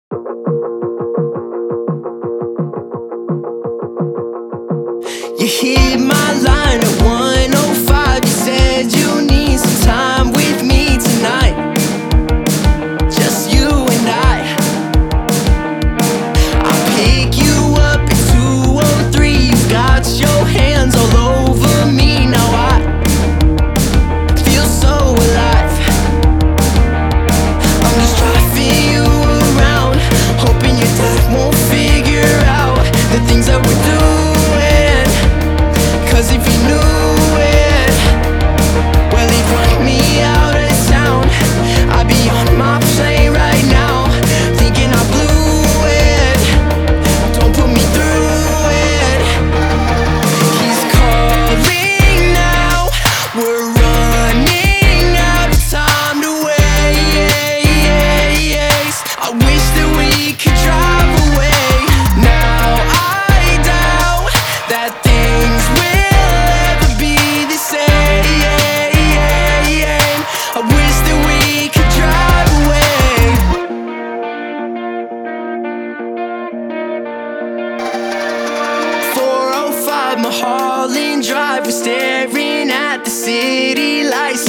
You hit my line at 1:05. You said you need some time with me tonight. Just you and I'll pick you up at 2:03. You've got your hands all over me. Now I feel so alive. I'm just driving you around, hoping your dad won't figure out the things that we're doing. 'Cause if he knew it, well, he'd run me out of town. I'd be on my plane right now, thinking I blew it. Don't put me through it. He's calling now, we're running out of time to waste. I wish that we could drive away. Now I doubt that things will ever be the same. I wish that we could drive away. 4:05 Mulholland Drive. We're staring at the city lights.